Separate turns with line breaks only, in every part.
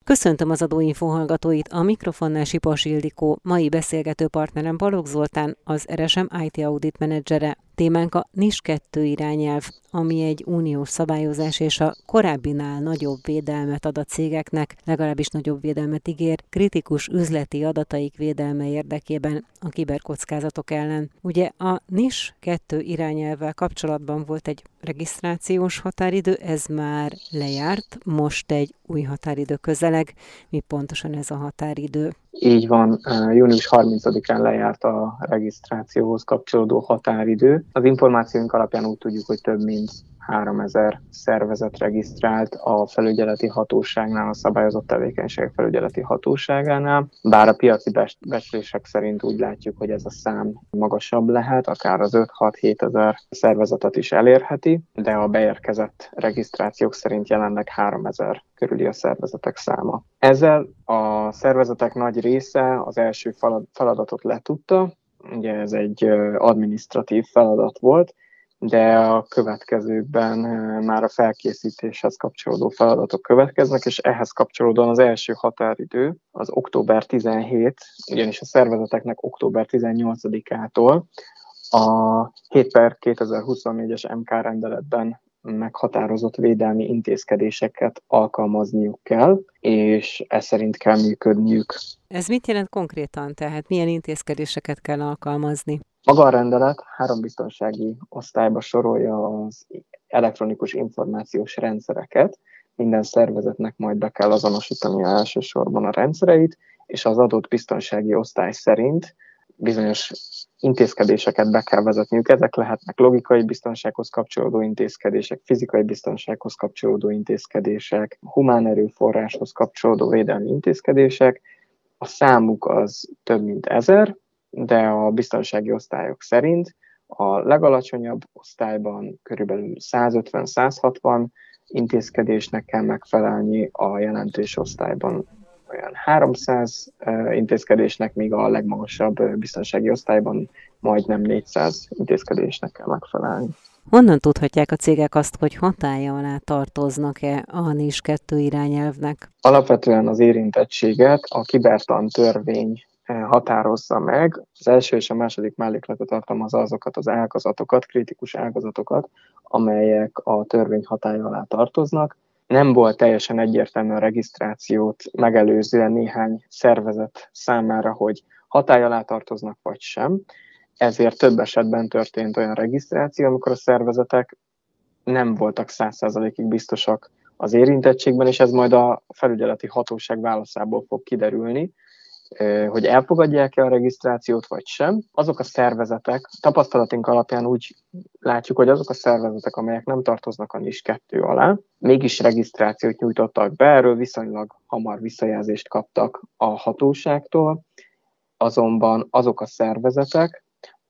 Köszöntöm az Adóinfo hallgatóit, a mikrofonnál Sipos Ildikó, mai beszélgető partnerem Balogh Zoltán, az RSM IT Audit menedzsere. Témánk a NIS2 irányelv, ami egy uniós szabályozás és a korábbinál nagyobb védelmet ad a cégeknek, legalábbis nagyobb védelmet ígér, kritikus üzleti adataik védelme érdekében a kiberkockázatok ellen. Ugye a NIS2 irányelvvel kapcsolatban volt egy regisztrációs határidő, ez már lejárt, most egy új határidő közeleg. Mi pontosan ez a határidő?
Így van, június 30-án lejárt a regisztrációhoz kapcsolódó határidő. Az információink alapján úgy tudjuk, hogy több mint 3000 szervezet regisztrált a felügyeleti hatóságnál, a szabályozott tevékenységek felügyeleti hatóságánál. Bár a piaci becslések szerint úgy látjuk, hogy ez a szám magasabb lehet, akár az 5-6-7 ezer szervezetet is elérheti, de a beérkezett regisztrációk szerint jelenleg 3000 körüli a szervezetek száma. Ezzel a szervezetek nagy része az első feladatot letudta, ugye ez egy adminisztratív feladat volt, de a következőkben már a felkészítéshez kapcsolódó feladatok következnek, és ehhez kapcsolódóan az első határidő az október 17, ugyanis a szervezeteknek október 18-ától a 7/2024-es MK rendeletben meghatározott védelmi intézkedéseket alkalmazniuk kell, és ez szerint kell működniük.
Ez mit jelent konkrétan? Tehát milyen intézkedéseket kell alkalmazni?
Maga a rendelet 3 biztonsági osztályba sorolja az elektronikus információs rendszereket. Minden szervezetnek majd be kell azonosítania elsősorban a rendszereit, és az adott biztonsági osztály szerint bizonyos intézkedéseket be kell vezetniük. Ezek lehetnek logikai biztonsághoz kapcsolódó intézkedések, fizikai biztonsághoz kapcsolódó intézkedések, humán erőforráshoz kapcsolódó védelmi intézkedések. A számuk az több mint 1000, de a biztonsági osztályok szerint a legalacsonyabb osztályban körülbelül 150-160 intézkedésnek kell megfelelni, a jelentős osztályban olyan 300 intézkedésnek, míg a legmagasabb biztonsági osztályban majdnem 400 intézkedésnek kell megfelelni.
Honnan tudhatják a cégek azt, hogy hatálya alá tartoznak-e a NIS2 irányelvnek?
Alapvetően az érintettséget a kibertan törvény határozza meg. Az első és a második mellékletet tartalmazza azokat az ágazatokat, kritikus ágazatokat, amelyek a törvény hatálya alá tartoznak. Nem volt teljesen egyértelmű a regisztrációt megelőzően néhány szervezet számára, hogy hatály alá tartoznak vagy sem. Ezért több esetben történt olyan regisztráció, amikor a szervezetek nem voltak 100%-ig biztosak az érintettségben, és ez majd a felügyeleti hatóság válaszából fog kiderülni, hogy elfogadják-e a regisztrációt, vagy sem. Azok a szervezetek, tapasztalatunk alapján úgy látjuk, hogy azok a szervezetek, amelyek nem tartoznak a NIS2 alá, mégis regisztrációt nyújtottak be, erről viszonylag hamar visszajelzést kaptak a hatóságtól, azonban azok a szervezetek,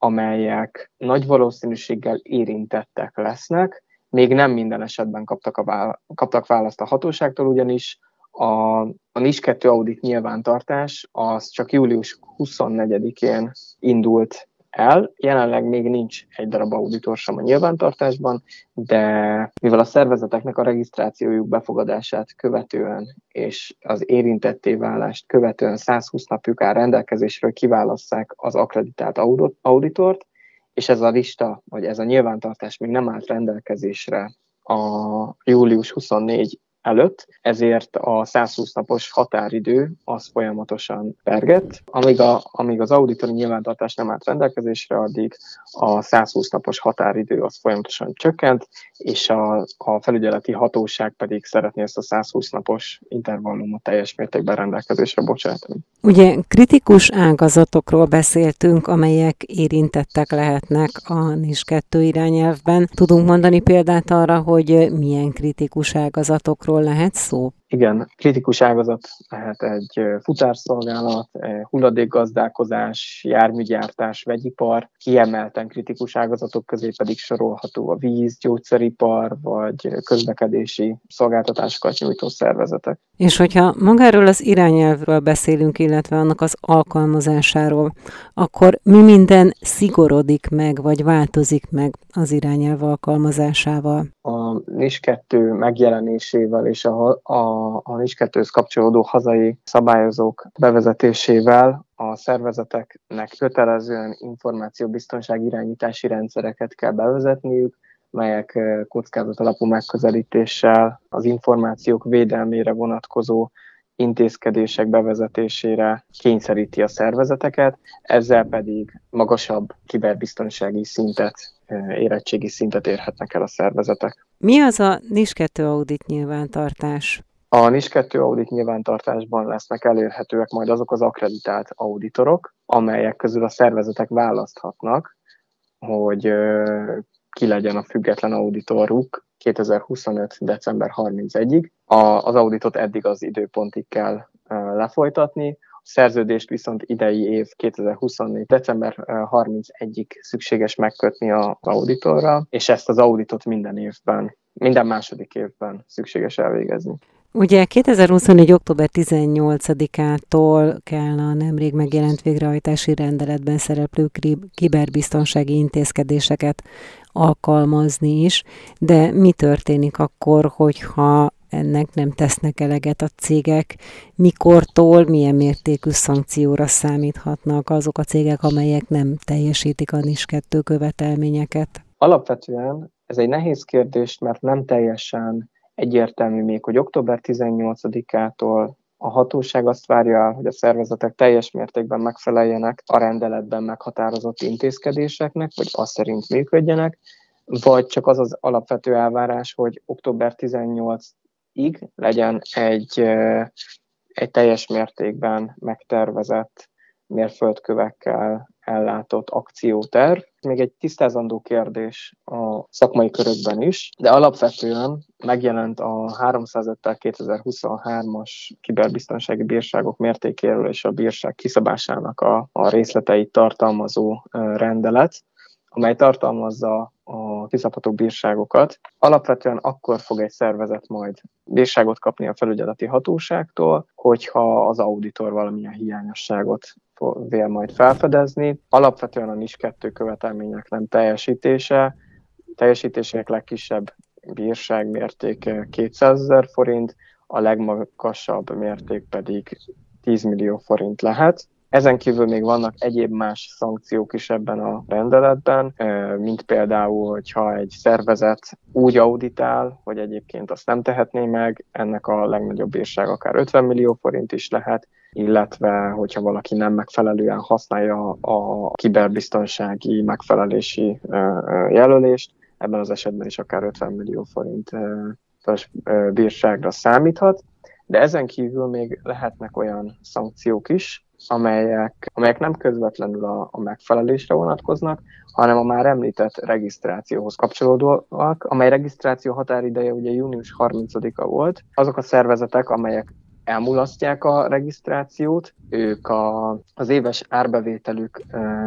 amelyek nagy valószínűséggel érintettek lesznek, még nem minden esetben kaptak választ a hatóságtól, ugyanis a NIS2 audit nyilvántartás az csak július 24-én indult el. Jelenleg még nincs egy darab auditor sem a nyilvántartásban, de mivel a szervezeteknek a regisztrációjuk befogadását követően és az érintetté válást követően 120 napjuk áll rendelkezésről, kiválasszák az akkreditált auditort, és ez a lista, vagy ez a nyilvántartás még nem állt rendelkezésre a július 24 előtt, ezért a 120 napos határidő az folyamatosan pergett. Amíg az auditori nyilvántartás nem állt rendelkezésre, addig a 120 napos határidő az folyamatosan csökkent, és a felügyeleti hatóság pedig szeretné ezt a 120 napos intervallumot teljes mértékben rendelkezésre bocsátani.
Ugye kritikus ágazatokról beszéltünk, amelyek érintettek lehetnek a NIS2 irányelvben. Tudunk mondani példát arra, hogy milyen kritikus ágazatokról lehet szó?
Igen, kritikus ágazat lehet egy futárszolgálat, hulladékgazdálkozás, járműgyártás, vegyipar, kiemelten kritikus ágazatok közé pedig sorolható a víz, gyógyszeripar vagy közlekedési szolgáltatásokat nyújtó szervezetek.
És hogyha magáról az irányelvről beszélünk, illetve annak az alkalmazásáról, akkor mi minden szigorodik meg, vagy változik meg az irányelv alkalmazásával?
A NIS2 megjelenésével és a NIS2-höz kapcsolódó hazai szabályozók bevezetésével a szervezeteknek kötelezően információbiztonsági irányítási rendszereket kell bevezetniük, melyek kockázatalapú megközelítéssel az információk védelmére vonatkozó intézkedések bevezetésére kényszeríti a szervezeteket, ezzel pedig magasabb kiberbiztonsági szintet, érettségi szintet érhetnek el a szervezetek.
Mi az a NIS2 audit nyilvántartás?
A NIS2 audit nyilvántartásban lesznek elérhetőek majd azok az akkreditált auditorok, amelyek közül a szervezetek választhatnak, hogy ki legyen a független auditoruk 2025. december 31-ig. Az auditot eddig az időpontig kell lefolytatni, a szerződést viszont idei év 2024. december 31-ig szükséges megkötni az auditorral, és ezt az auditot minden második évben szükséges elvégezni.
Ugye 2024. október 18-ától kell a nemrég megjelent végrehajtási rendeletben szereplő kiberbiztonsági intézkedéseket alkalmazni is, de mi történik akkor, hogyha ennek nem tesznek eleget a cégek? Mikortól, milyen mértékű szankcióra számíthatnak azok a cégek, amelyek nem teljesítik a NIS2 követelményeket?
Alapvetően ez egy nehéz kérdés, mert nem teljesen egyértelmű még, hogy október 18-ától a hatóság azt várja el, hogy a szervezetek teljes mértékben megfeleljenek a rendeletben meghatározott intézkedéseknek, vagy azt szerint működjenek, vagy csak az az alapvető elvárás, hogy október 18-ig legyen egy teljes mértékben megtervezett mérföldkövekkel ellátott akcióterv. Még egy tisztázandó kérdés a szakmai körökben is, de alapvetően megjelent a 305/2023-as kiberbiztonsági bírságok mértékéről és a bírság kiszabásának a részleteit tartalmazó rendelet, amely tartalmazza a kiszabható bírságokat. Alapvetően akkor fog egy szervezet majd bírságot kapni a felügyeleti hatóságtól, hogyha az auditor valamilyen hiányosságot vél majd felfedezni. Alapvetően a NIS2 követelmények nem teljesítésének legkisebb bírság mértéke 200 000 forint, a legmagasabb mérték pedig 10 millió forint lehet. Ezen kívül még vannak egyéb más szankciók is ebben a rendeletben, mint például, hogyha egy szervezet úgy auditál, hogy egyébként azt nem tehetné meg, ennek a legnagyobb bírság akár 50 millió forint is lehet, illetve hogyha valaki nem megfelelően használja a kiberbiztonsági megfelelési jelölést, ebben az esetben is akár 50 millió forint bírságra számíthat. De ezen kívül még lehetnek olyan szankciók is, amelyek nem közvetlenül a megfelelésre vonatkoznak, hanem a már említett regisztrációhoz kapcsolódóak, amely regisztráció határideje ugye június 30-a volt. Azok a szervezetek, amelyek elmulasztják a regisztrációt, ők az éves árbevételük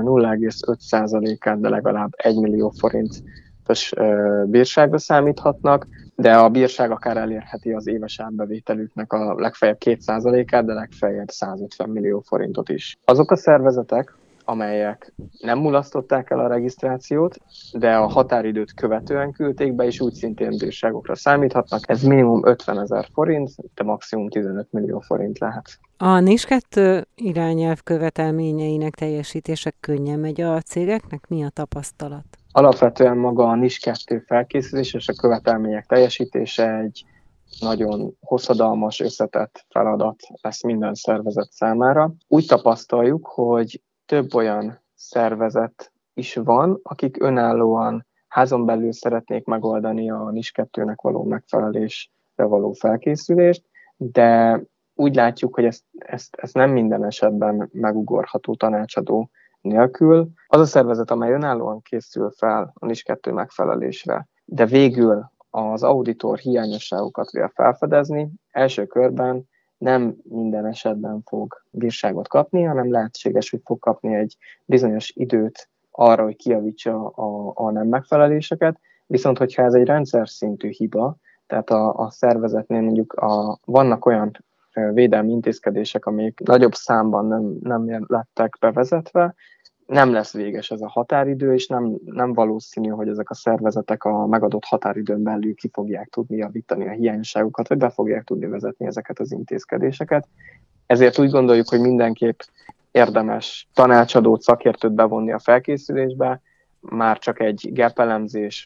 0,5%-át, de legalább 1 millió forintos bírságra számíthatnak, de a bírság akár elérheti az éves árbevételüknek a legfeljebb 2%-át, de legfeljebb 150 millió forintot is. Azok a szervezetek, amelyek nem mulasztották el a regisztrációt, de a határidőt követően küldték be, és úgy szintén bírságokra számíthatnak. Ez minimum 50 000 forint, de maximum 15 millió forint lehet.
A NIS2 irányelv követelményeinek teljesítése könnyen megy a cégeknek? Mi a tapasztalat?
Alapvetően maga a NIS2 felkészülés és a követelmények teljesítése egy nagyon hosszadalmas, összetett feladat lesz minden szervezet számára. Úgy tapasztaljuk, hogy több olyan szervezet is van, akik önállóan házon belül szeretnék megoldani a NIS2-nek való megfelelésre való felkészülést, de úgy látjuk, hogy ez nem minden esetben megugorható tanácsadó nélkül. Az a szervezet, amely önállóan készül fel a NIS2 megfelelésre, de végül az auditor hiányosságokat vél felfedezni, első körben nem minden esetben fog bírságot kapni, hanem lehetséges, hogy fog kapni egy bizonyos időt arra, hogy kijavítsa a nem megfeleléseket, viszont hogyha ez egy rendszer szintű hiba, tehát a szervezetnél mondjuk vannak olyan védelmi intézkedések, amik nagyobb számban nem lettek bevezetve, nem lesz véges ez a határidő, és nem valószínű, hogy ezek a szervezetek a megadott határidőn belül ki fogják tudni javítani a hiányosságokat, vagy be fogják tudni vezetni ezeket az intézkedéseket. Ezért úgy gondoljuk, hogy mindenképp érdemes tanácsadót, szakértőt bevonni a felkészülésbe, már csak egy gap elemzés,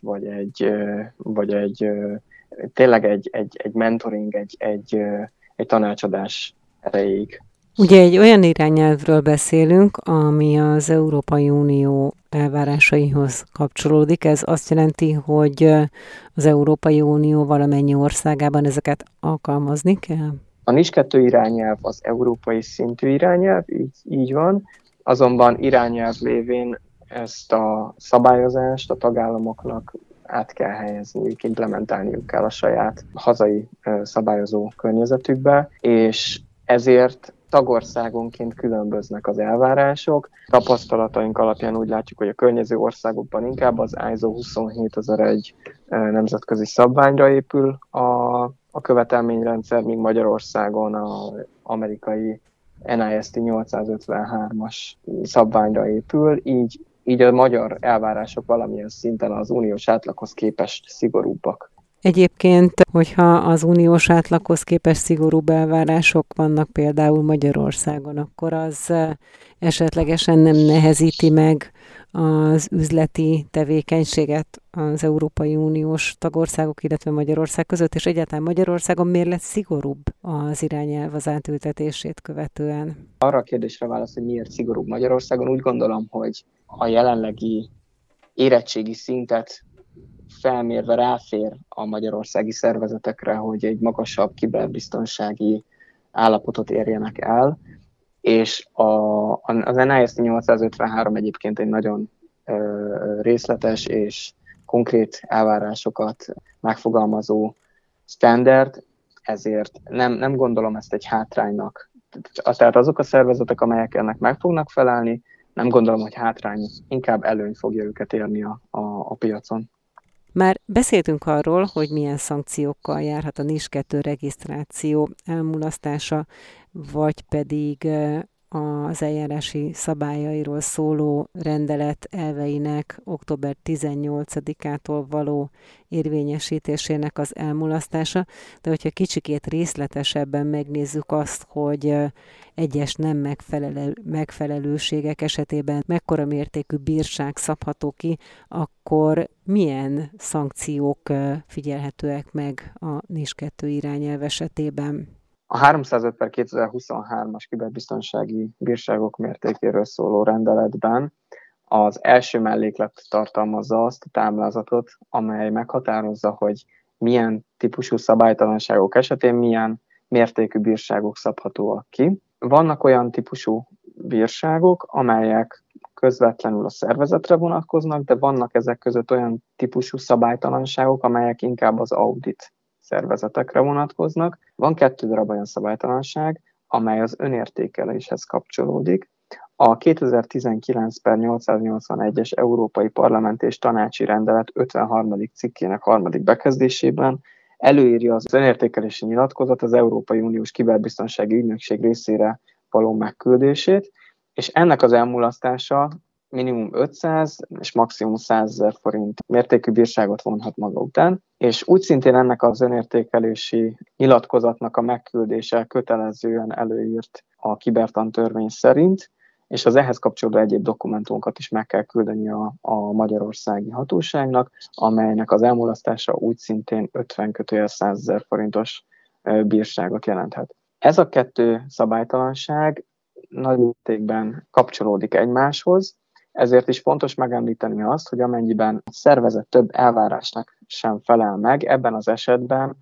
vagy tényleg egy mentoring, egy tanácsadás erejéig.
Ugye egy olyan irányelvről beszélünk, ami az Európai Unió elvárásaihoz kapcsolódik. Ez azt jelenti, hogy az Európai Unió valamennyi országában ezeket alkalmazni kell?
A NIS2 irányelv az európai szintű irányelv, így van, azonban irányelv lévén ezt a szabályozást a tagállamoknak át kell helyezniük, implementálniuk kell a saját hazai szabályozó környezetükbe, és ezért tagországonként különböznek az elvárások. Tapasztalataink alapján úgy látjuk, hogy a környező országokban inkább az ISO 27001 nemzetközi szabványra épül a követelményrendszer, míg Magyarországon az amerikai NIST 853-as szabványra épül, így a magyar elvárások valamilyen szinten az uniós átlaghoz képest szigorúbbak.
Egyébként, hogyha az uniós átlaghoz képest szigorúbb elvárások vannak például Magyarországon, akkor az esetlegesen nem nehezíti meg az üzleti tevékenységet az Európai Uniós tagországok, illetve Magyarország között, és egyáltalán Magyarországon miért lett szigorúbb az irányelv az átültetését követően?
Arra a kérdésre válasz, hogy miért szigorúbb Magyarországon, úgy gondolom, hogy a jelenlegi érettségi szintet felmérve ráfér a magyarországi szervezetekre, hogy egy magasabb kiberbiztonsági állapotot érjenek el, és az NIST 853 egyébként egy nagyon részletes és konkrét elvárásokat megfogalmazó standard, ezért nem gondolom ezt egy hátránynak. Tehát azok a szervezetek, amelyek ennek meg fognak felelni, nem gondolom, hogy hátrány, inkább előny fogja őket élni a piacon.
Már beszéltünk arról, hogy milyen szankciókkal járhat a NIS2 regisztráció elmulasztása, vagy pedig az eljárási szabályairól szóló rendelet elveinek október 18-ától való érvényesítésének az elmulasztása, de hogyha kicsikét részletesebben megnézzük azt, hogy egyes nem megfelelőségek esetében mekkora mértékű bírság szabható ki, akkor milyen szankciók figyelhetőek meg a NIS2 irányelv esetében?
A 305/2023-as kiberbiztonsági bírságok mértékéről szóló rendeletben az első melléklet tartalmazza azt a táblázatot, amely meghatározza, hogy milyen típusú szabálytalanságok esetén milyen mértékű bírságok szabhatóak ki. Vannak olyan típusú bírságok, amelyek közvetlenül a szervezetre vonatkoznak, de vannak ezek között olyan típusú szabálytalanságok, amelyek inkább az audit szervezetekre vonatkoznak. Van 2 darab olyan szabálytalanság, amely az önértékeléshez kapcsolódik. A 2019/881-es Európai Parlament és Tanácsi Rendelet 53. cikkének 3. bekezdésében előírja az önértékelési nyilatkozat az Európai Uniós Kiberbiztonsági Ügynökség részére való megküldését, és ennek az elmulasztása minimum 500 és maximum 100 000 forint mértékű bírságot vonhat maga után, és úgy szintén ennek az önértékelési nyilatkozatnak a megküldése kötelezően előírt a kibertantörvény szerint, és az ehhez kapcsolódó egyéb dokumentumokat is meg kell küldeni a magyarországi hatóságnak, amelynek az elmulasztása úgy szintén 50/100 000 forintos bírságot jelenthet. Ez a 2 szabálytalanság nagy mértékben kapcsolódik egymáshoz, ezért is fontos megemlíteni azt, hogy amennyiben a szervezet több elvárásnak sem felel meg, ebben az esetben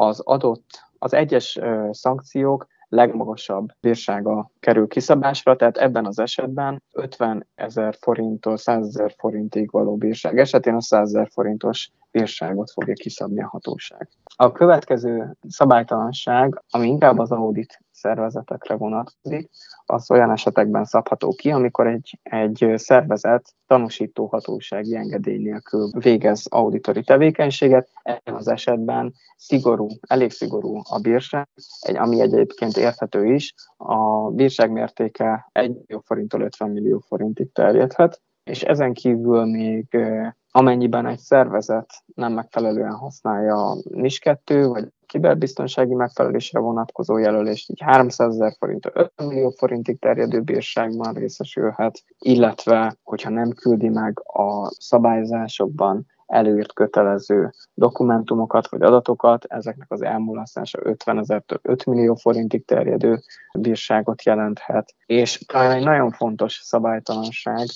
az egyes szankciók legmagasabb bírsága kerül kiszabásra, tehát ebben az esetben 50 000 forinttól 100 000 forintig való bírság esetén a 100 000 forintos bírságot fogja kiszabni a hatóság. A következő szabálytalanság, ami inkább az audit szervezetekre vonatkozik, az olyan esetekben szabható ki, amikor egy szervezet tanúsító hatósági engedély nélkül végez auditori tevékenységet. Ebben az esetben elég szigorú a bírság, ami egyébként érthető is. A bírság mértéke 1 millió forinttól 50 millió forintig terjedhet, és ezen kívül még amennyiben egy szervezet nem megfelelően használja a NIS2 vagy kiberbiztonsági megfelelésre vonatkozó jelölést, így 300 000 forinttól 50 millió forintig terjedő bírságban részesülhet, illetve hogyha nem küldi meg a szabályozásokban előírt kötelező dokumentumokat vagy adatokat, ezeknek az elmulasztása 50 000-től 5 millió forintig terjedő bírságot jelenthet. És talán egy nagyon fontos szabálytalanság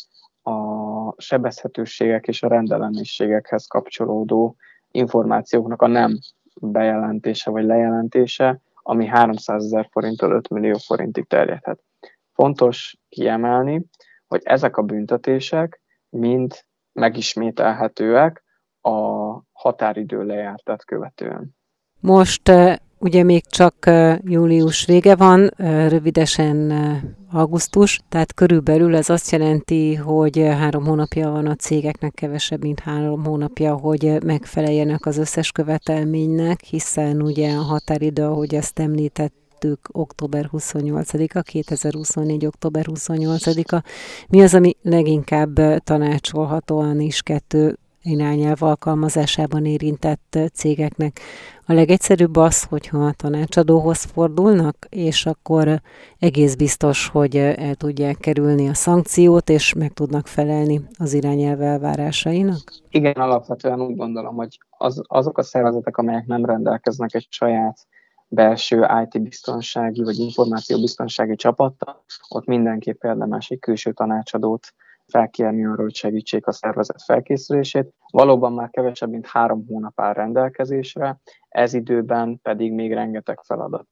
a sebezhetőségek és a rendellenességekhez kapcsolódó információknak a nem bejelentése vagy lejelentése, ami 300 000 forinttól 5 millió forintig terjedhet. Fontos kiemelni, hogy ezek a büntetések mind megismételhetőek a határidő lejártát követően.
Most ugye még csak július vége van, rövidesen augusztus, tehát körülbelül ez azt jelenti, hogy 3 hónapja van a cégeknek, kevesebb, mint 3 hónapja, hogy megfeleljenek az összes követelménynek, hiszen ugye a határidő, ahogy ezt említettük, október 28-a, 2024. október 28-a. Mi az, ami leginkább tanácsolható a NIS2 irányelv alkalmazásában érintett cégeknek? A legegyszerűbb az, hogyha a tanácsadóhoz fordulnak, és akkor egész biztos, hogy el tudják kerülni a szankciót, és meg tudnak felelni az irányelv elvárásainak?
Igen, alapvetően úgy gondolom, hogy azok a szervezetek, amelyek nem rendelkeznek egy saját belső IT-biztonsági vagy információbiztonsági csapattal, ott mindenképp érdemes egy külső tanácsadót felkérni arra, hogy segítsék a szervezet felkészülését. Valóban már kevesebb, mint 3 hónap áll rendelkezésre, ez időben pedig még rengeteg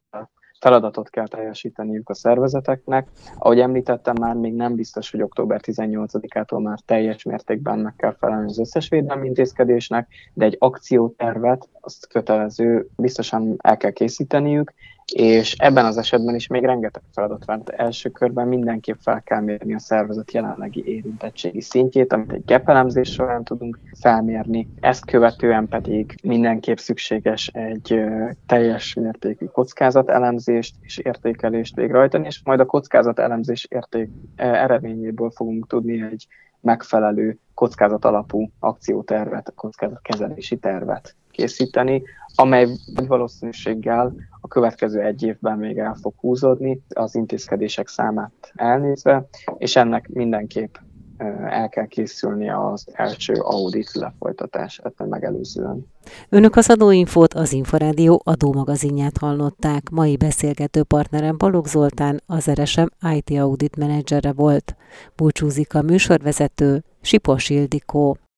feladatot kell teljesíteniük a szervezeteknek. Ahogy említettem, már még nem biztos, hogy október 18-ától már teljes mértékben meg kell felelni az összes védelmi intézkedésnek, de egy akciótervet, azt kötelező, biztosan el kell készíteniük, és ebben az esetben is még rengeteg feladat van. Első körben mindenképp fel kell mérni a szervezet jelenlegi érintettségi szintjét, amit egy gap elemzés során tudunk felmérni. Ezt követően pedig mindenképp szükséges egy teljes mértékű kockázatelemzést és értékelést végrehajtani, és majd a kockázatelemzés eredményéből fogunk tudni egy megfelelő kockázat alapú akciótervet, kockázatkezelési tervet készíteni, amely valószínűséggel a következő 1 évben még el fog húzódni az intézkedések számát elnézve, és ennek mindenképp el kell készülnie az első audit lefolytatását megelőzően.
Önök az Adóinfót, az Inforádió adómagazinját hallották. Mai beszélgető partnerem Balogh Zoltán, az RSM IT Audit menedzsere volt. Búcsúzik a műsorvezető, Sipos Ildikó.